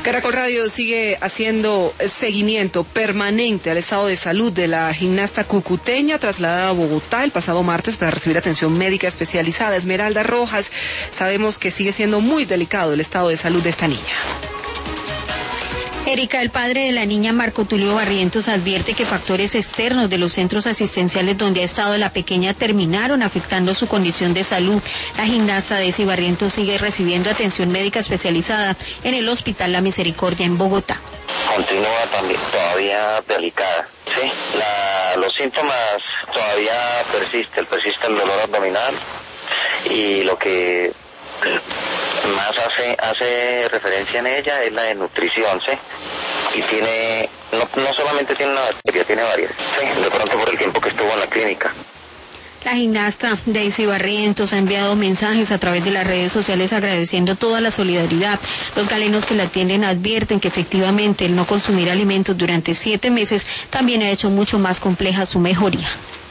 Caracol Radio sigue haciendo seguimiento permanente al estado de salud de la gimnasta cucuteña trasladada a Bogotá el pasado martes para recibir atención médica especializada. Esmeralda Rojas, sabemos que sigue siendo muy delicado el estado de salud de esta niña. Erika, el padre de la niña Marco Tulio Barrientos advierte que factores externos de los centros asistenciales donde ha estado la pequeña terminaron afectando su condición de salud. La gimnasta Daisy Barrientos sigue recibiendo atención médica especializada en el Hospital La Misericordia en Bogotá. Continúa también todavía delicada, sí. Los síntomas todavía persiste el dolor abdominal y lo que más hace referencia en ella es la desnutrición, ¿sí? Y tiene, no solamente tiene una bacteria, tiene varias, ¿sí? De pronto por el tiempo que estuvo en la clínica. La gimnasta Daisy Barrientos ha enviado mensajes a través de las redes sociales agradeciendo toda la solidaridad. Los galenos que la atienden advierten que efectivamente el no consumir alimentos durante 7 meses también ha hecho mucho más compleja su mejoría.